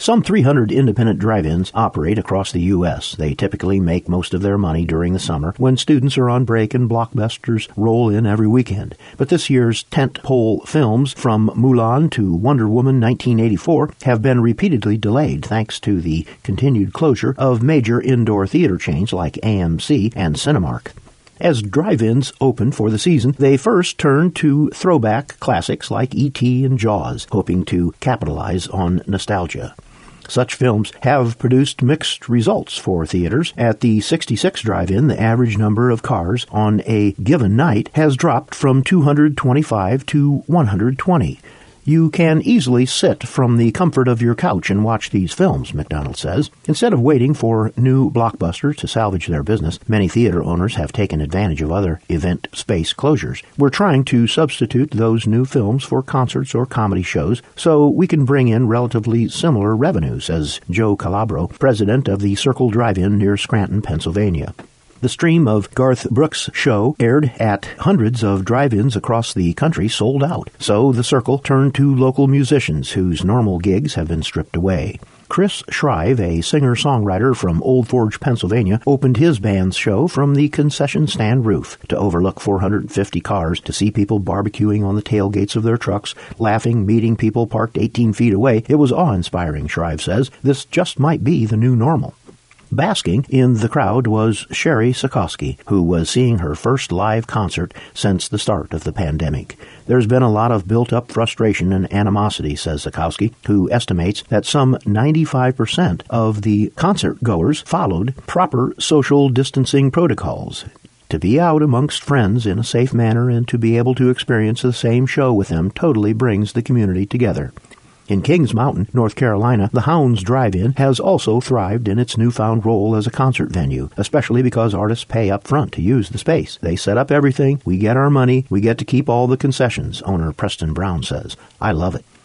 Some 300 independent drive-ins operate across the U.S. They typically make most of their money during the summer when students are on break and blockbusters roll in every weekend. But this year's tent-pole films, from Mulan to Wonder Woman 1984, have been repeatedly delayed thanks to the continued closure of major indoor theater chains like AMC and Cinemark. As drive-ins opened for the season, they first turned to throwback classics like E.T. and Jaws, hoping to capitalize on nostalgia. Such films have produced mixed results for theaters. At the 66 drive-in, the average number of cars on a given night has dropped from 225 to 120. You can easily sit from the comfort of your couch and watch these films, McDonald says. Instead of waiting for new blockbusters to salvage their business, many theater owners have taken advantage of other event space closures. We're trying to substitute those new films for concerts or comedy shows so we can bring in relatively similar revenue, says Joe Calabro, president of the Circle Drive-In near Scranton, Pennsylvania. The stream of Garth Brooks' show, aired at hundreds of drive-ins across the country, sold out. So the Circle turned to local musicians whose normal gigs have been stripped away. Chris Shrive, a singer-songwriter from Old Forge, Pennsylvania, opened his band's show from the concession stand roof to overlook 450 cars to see people barbecuing on the tailgates of their trucks, laughing, meeting people parked 18 feet away. It was awe-inspiring, Shrive says. This just might be the new normal. Basking in the crowd was Sherry Sikorsky, who was seeing her first live concert since the start of the pandemic. There's been a lot of built-up frustration and animosity, says Sikorsky, who estimates that some 95% of the concert-goers followed proper social distancing protocols. To be out amongst friends in a safe manner and to be able to experience the same show with them totally brings the community together. In Kings Mountain, North Carolina, the Hounds Drive-In has also thrived in its newfound role as a concert venue, especially because artists pay up front to use the space. They set up everything, we get our money, we get to keep all the concessions, owner Preston Brown says. I love it.